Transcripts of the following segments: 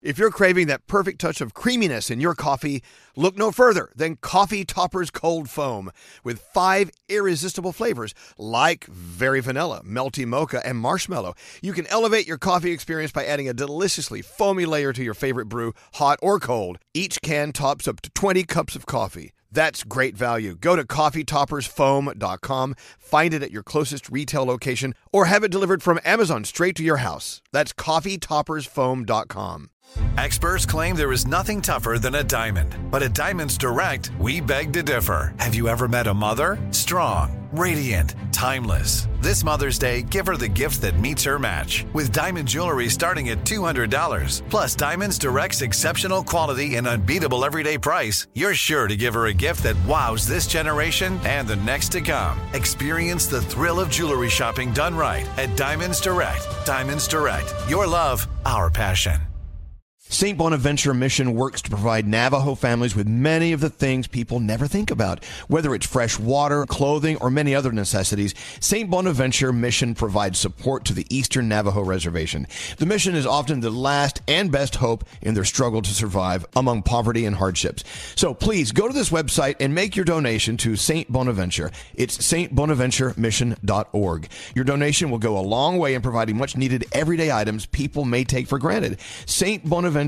If you're craving that perfect touch of creaminess in your coffee, look no further than Coffee Topper's Cold Foam with 5 irresistible flavors like very vanilla, melty mocha, and marshmallow. You can elevate your coffee experience by adding a deliciously foamy layer to your favorite brew, hot or cold. Each can tops up to 20 cups of coffee. That's great value. Go to coffeetoppersfoam.com, find it at your closest retail location, or have it delivered from Amazon straight to your house. That's coffeetoppersfoam.com. Experts claim there is nothing tougher than a diamond. But at Diamonds Direct, we beg to differ. Have you ever met a mother? Strong, radiant, timeless. This Mother's Day, give her the gift that meets her match. With diamond jewelry starting at $200. Plus Diamonds Direct's exceptional quality and unbeatable everyday price, you're sure to give her a gift that wows this generation and the next to come. Experience the thrill of jewelry shopping done right at Diamonds Direct. Diamonds Direct. Your love, our passion. St. Bonaventure Mission works to provide Navajo families with many of the things people never think about. Whether it's fresh water, clothing, or many other necessities, St. Bonaventure Mission provides support to the Eastern Navajo Reservation. The mission is often the last and best hope in their struggle to survive among poverty and hardships. So please go to this website and make your donation to St. Bonaventure. It's stbonaventuremission.org. Your donation will go a long way in providing much needed everyday items people may take for granted. St. Bonaventuremission.org.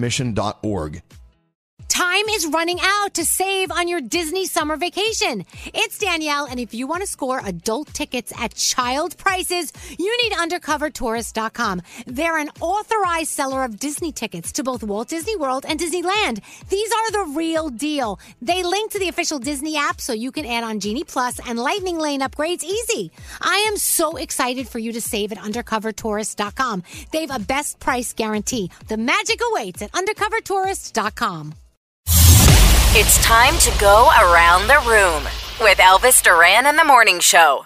Time is running out to save on your Disney summer vacation. It's Danielle, and if you want to score adult tickets at child prices, you need UndercoverTourist.com. They're an authorized seller of Disney tickets to both Walt Disney World and Disneyland. These are the real deal. They link to the official Disney app so you can add on Genie Plus and Lightning Lane upgrades easy. I am so excited for you to save at UndercoverTourist.com. They have a best price guarantee. The magic awaits at UndercoverTourist.com. It's time to go around the room with Elvis Duran and the Morning Show.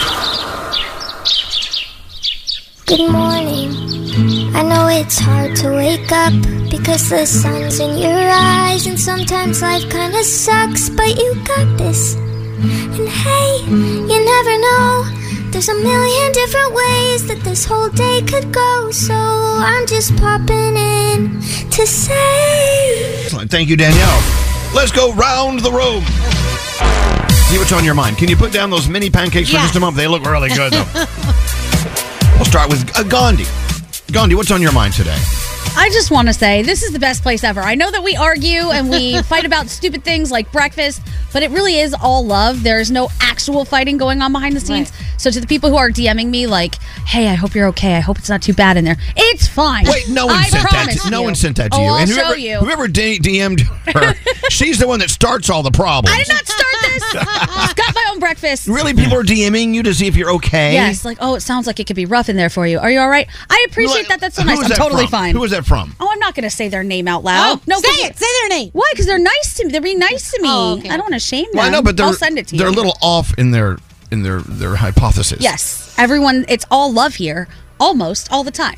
Good morning. I know it's hard to wake up because the sun's in your eyes, and sometimes life kinda sucks, but you got this. And hey, you never know, there's a million different ways that this whole day could go, so I'm just popping in to say... Excellent. Thank you, Danielle. Let's go round the room. See what's on your mind. Can you put down those mini pancakes for just a moment? They look really good, though. We'll start with Gandhi. Gandhi, what's on your mind today? I just want to say this is the best place ever. I know that we argue and we fight about stupid things like breakfast, but it really is all love. There's no actual fighting going on behind the scenes. Right. So to the people who are DMing me like, hey, I hope you're okay. I hope it's not too bad in there. It's fine. Wait, no one sent that to you. No one sent that to you. I'll show you. Whoever DM'd her, she's the one that starts all the problems. I did not start this. I've got my own breakfast. Really? People are DMing you to see if you're okay? Yes. Like, oh, it sounds like it could be rough in there for you. Are you all right? I appreciate that. That's so nice. I'm totally fine. Who is that from? Oh, I'm not going to say their name out loud. Oh, no, say it. Say their name. Why? Because they're nice to me. They're being nice to me. Oh, okay. I don't want to shame them. Well, I know, but I'll send it to you. They're a little off in their hypothesis. Yes. Everyone, it's all love here. Almost all the time.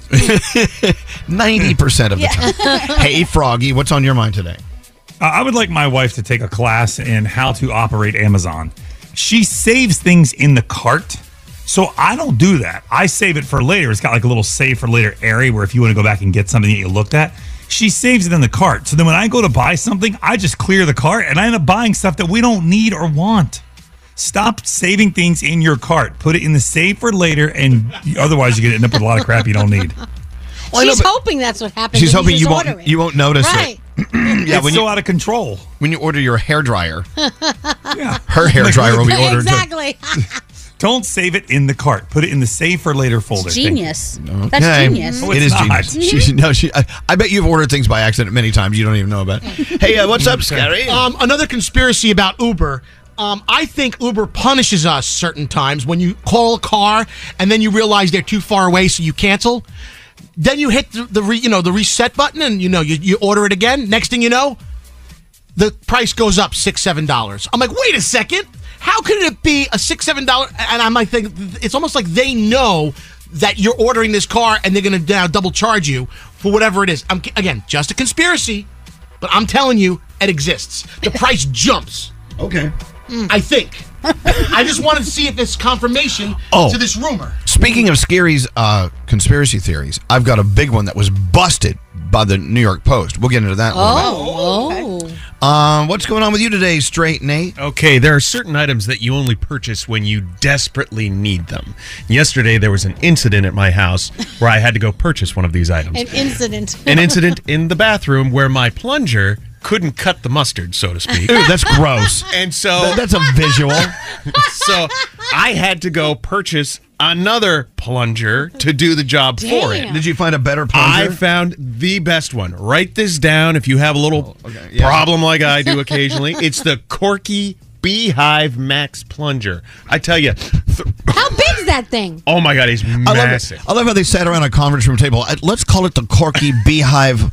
90% of the time. Hey, Froggy, what's on your mind today? I would like my wife to take a class in how to operate Amazon. She saves things in the cart, so I don't do that. I save it for later. It's got like a little save for later area where if you want to go back and get something that you looked at, she saves it in the cart. So then when I go to buy something, I just clear the cart and I end up buying stuff that we don't need or want. Stop saving things in your cart. Put it in the save for later, and otherwise you end up with a lot of crap you don't need. Well, she's hoping that's what happens. She's hoping you won't notice it. Yeah, it's so out of control. When you order your hairdryer, her hairdryer will be ordered. Exactly. Don't save it in the cart. Put it in the save for later folder. It's genius. Okay. That's genius. No, it is genius. I bet you've ordered things by accident many times you don't even know about. Hey, what's up, Scary? Another conspiracy about Uber. I think Uber punishes us certain times when you call a car and then you realize they're too far away, so you cancel. Then you hit the reset button and you order it again. Next thing you know, the price goes up $6-7. I'm like, wait a second. How could it be a $6-7? And I might think it's almost like they know that you're ordering this car and they're going to now double charge you for whatever it is. Again, just a conspiracy, but I'm telling you, it exists. The price jumps. Okay. I think. I just wanted to see if there's confirmation to this rumor. Speaking of Scary's conspiracy theories, I've got a big one that was busted by the New York Post. We'll get into that in a minute. What's going on with you today, Straight Nate? Okay, there are certain items that you only purchase when you desperately need them. Yesterday, there was an incident at my house where I had to go purchase one of these items. An incident. An incident in the bathroom where my plunger couldn't cut the mustard, so to speak. Ooh, that's gross. And so That's a visual. so I had to go purchase another plunger to do the job for it. Did you find a better plunger? I found the best one. Write this down if you have a little problem like I do occasionally. It's the Corky Beehive Max plunger. I tell you. How big's that thing? Oh, my God, it's massive. I love how they sat around a conference room table. Let's call it the Corky Beehive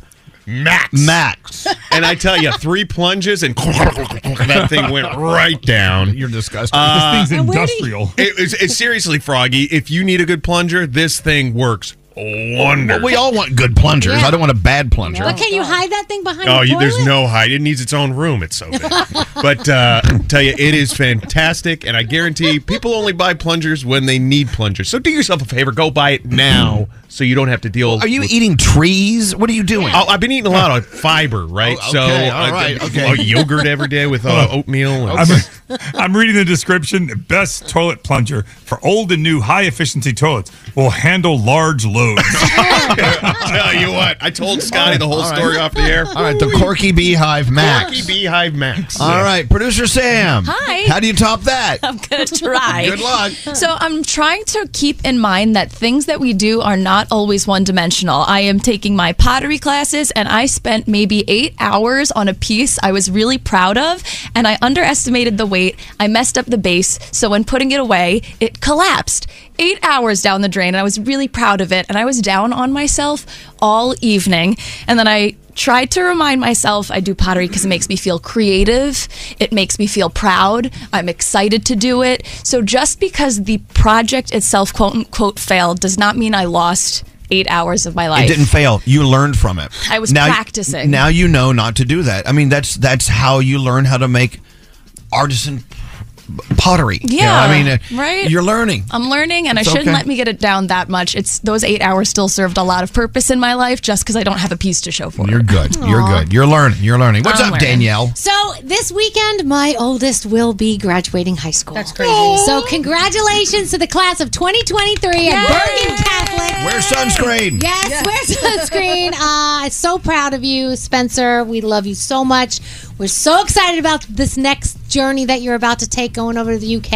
Max. And I tell you, 3 plunges and that thing went right down. You're disgusting. This thing's industrial. It's seriously, Froggy, if you need a good plunger, this thing works wonders. Well, we all want good plungers. Yeah. I don't want a bad plunger. But can you hide that thing behind Oh, the toilet? there's no hide. It needs its own room. It's so big. But tell you, it is fantastic, and I guarantee people only buy plungers when they need plungers. So do yourself a favor, go buy it now, so you don't have to deal. Are you eating trees? What are you doing? Oh, I've been eating a lot of fiber, right? Oh, okay, all right, okay. Yogurt every day with oatmeal. I'm reading the description. Best toilet plunger for old and new high-efficiency toilets. Will handle large loads. I'll tell you what. I told Scotty the whole story off the air. All right, the Corky Beehive Max. Corky Beehive Max. All right, producer Sam. Hi. How do you top that? I'm going to try. Good luck. So I'm trying to keep in mind that things that we do are not always one-dimensional. I am taking my pottery classes, and I spent maybe 8 hours on a piece I was really proud of, and I underestimated the weight. I messed up the base, so when putting it away, it collapsed. 8 hours down the drain, and I was really proud of it, and I was down on myself all evening. And then I tried to remind myself I do pottery because it makes me feel creative. It makes me feel proud. I'm excited to do it. So just because the project itself, quote unquote, failed does not mean I lost 8 hours of my life. It didn't fail. You learned from it. I was practicing. Now you know not to do that. I mean, that's how you learn how to make artisan pottery. Yeah, you know? I mean, right? You're learning. I'm learning, and It's I shouldn't okay. let me get it down that much. It's those 8 hours still served a lot of purpose in my life just because I don't have a piece to show for You're it. good. You're good. You're learning. You're learning. What's I'm up, learning. Danielle? So this weekend, my oldest will be graduating high school. That's crazy. So congratulations to the class of 2023 at Bergen Catholic. Wear sunscreen. Yes, wear sunscreen. So proud of you, Spencer. We love you so much. We're so excited about this next journey that you're about to take going over to the UK.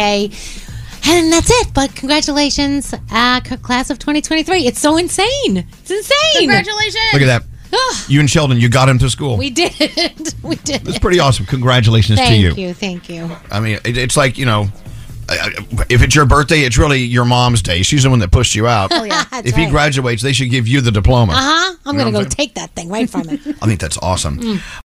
And that's it. But congratulations, class of 2023. It's so insane. It's insane. Congratulations. Look at that. You and Sheldon, you got him to school. We did it. We did it. That's pretty awesome. Congratulations to you. Thank you. I mean, it's like, you know, if it's your birthday, it's really your mom's day. She's the one that pushed you out. Oh, yeah. That's If he right. graduates, they should give you the diploma. I'm You know going to what go I'm saying? take that thing right from him. I think that's awesome.